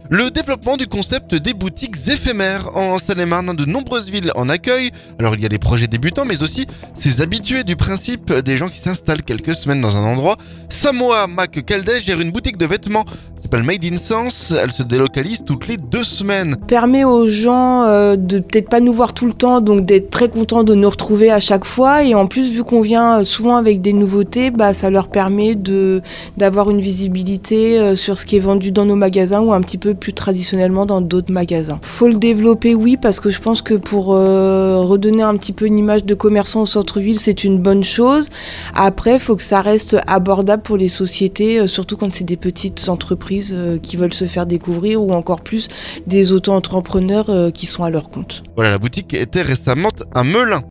Le développement du concept des boutiques éphémères. En Seine-et-Marne, de nombreuses villes en accueillent. Alors il y a les projets débutants, mais aussi ces habitués du principe des gens qui s'installent quelques semaines dans un endroit. Samoa Mac Caldet gère une boutique de vêtements qui s'appelle Made in Sense. Elle se délocalise toutes les 2 semaines. Permet aux gens de peut-être pas nous voir tout le temps, donc d'être très contents de nous retrouver à chaque fois. Et en plus, vu qu'on vient souvent avec des nouveautés, ça leur permet d'avoir une visibilité sur ce qui est vendu dans nos magasins ou un petit peu plus traditionnellement dans d'autres magasins. Faut le développer, oui, parce que je pense que pour redonner un petit peu une image de commerçant au centre-ville, c'est une bonne chose. Après, il faut que ça reste abordable pour les sociétés, surtout quand c'est des petites entreprises qui veulent se faire découvrir ou encore plus des auto-entrepreneurs qui sont à leur compte. Voilà, la boutique était récemment à Melun.